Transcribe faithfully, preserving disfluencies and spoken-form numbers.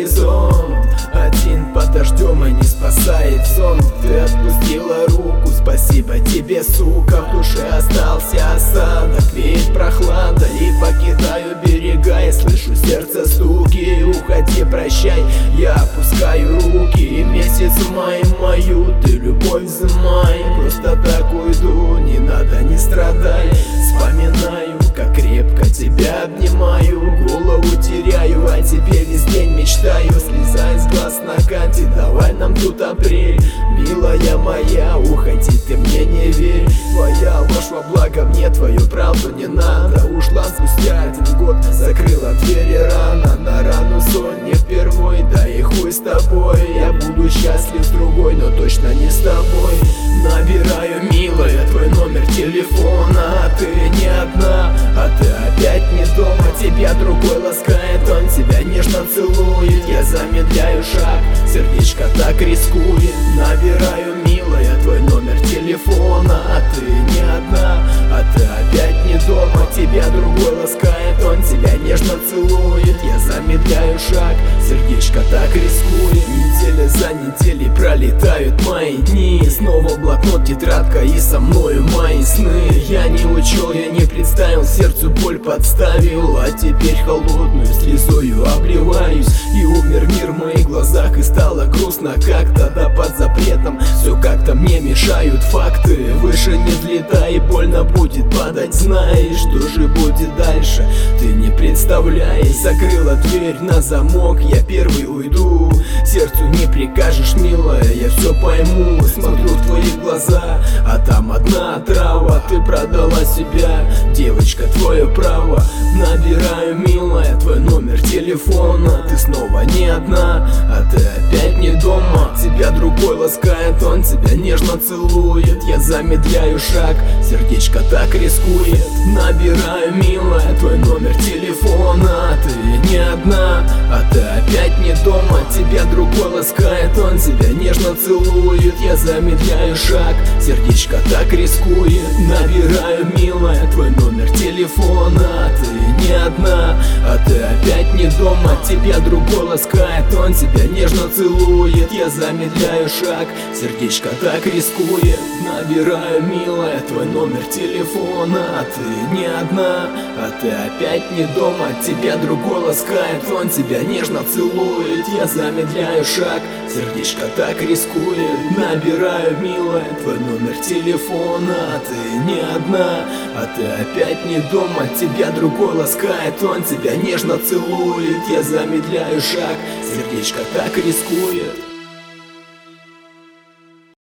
горизонт. Один под дождем и не спасает сон. Ты отпустила руку, спасибо тебе, сука. В душе остался осадок, веет прохлада. И покидаю берега, и слышу сердце стуки. Уходи, прощай, я опускаю руки. И месяц май мою ты любовь взымай. Просто так уйду, не надо, не страдай. Вспоминаю, как крепко тебя обнимаю. Голову теряю, о тебе весь день мечтаю. Слеза из глаз на канте, давай нам тут апрель. Милая моя, уходи, ты мне не верь. Твоя ложь во благо мне, твою правду не надо. Ушла спустя один год, закрыла двери рано. На рану сон не впервой, да и хуй с тобой. Я буду счастлив с другой, но точно не с тобой. Набираю, милая, твой номер телефона. Ты не одна, а ты опять не дома. Тебя другой ласкает, он тебя нежно целует. Я замедляю шаг, сердечко так рискует. Набираю, милая, твой номер телефона. А ты не одна, а ты опять не дома. Тебя другой ласкает, он тебя нежно целует. Я замедляю шаг, сердечко так рискует. Неделя за неделей пролетают мои дни. Снова блокнот, тетрадка и со мною мои сны. Я не учел, я не представил, сердцу боль подставил. А теперь холодную слезою обливаюсь. И умер мир в моих глазах, и стало грустно как-то. Да под запретом все как-то мне мешают факты. Выше не взлетай, больно будет падать. Знаешь, что же будет дальше, ты не представляешь. Закрыла дверь на замок, я первый уйду. Сердцу не прикажешь, милая, я все пойму. Смотрю в твои глаза, а там одна отрава. Ты продала себя, девочка, твое право. Набираю, милая, твой номер телефона. Ты снова не одна, а ты опять не дома. Тебя другой ласкает, он тебя нежно целует. Я замедляю шаг, сердечко так рискует. Набираю, милая, твой номер телефона. Ты не одна, а ты опять не дома. Тебя другой ласкает, он тебя нежно целует. Я замедляю шаг, сердечко так рискует. Набираю, милая, твой номер телефона. Ты не одна, а ты опять не дома. Тебя другой ласкает, он тебя нежно целует. Я замедляю шаг, сердечко так рискует. Набираю, милая, твой номер телефона. Ты не одна, а ты опять не дома. Тебя другой ласкает, он тебя нежно целует. Я замедляю шаг, сердечко так рискует. Набираю, милая, твой номер телефона. Ты не одна, а ты опять не дома. Тебя другой ласкает, он тебя нежно целует. Я замедляю шаг, сердечко так рискует.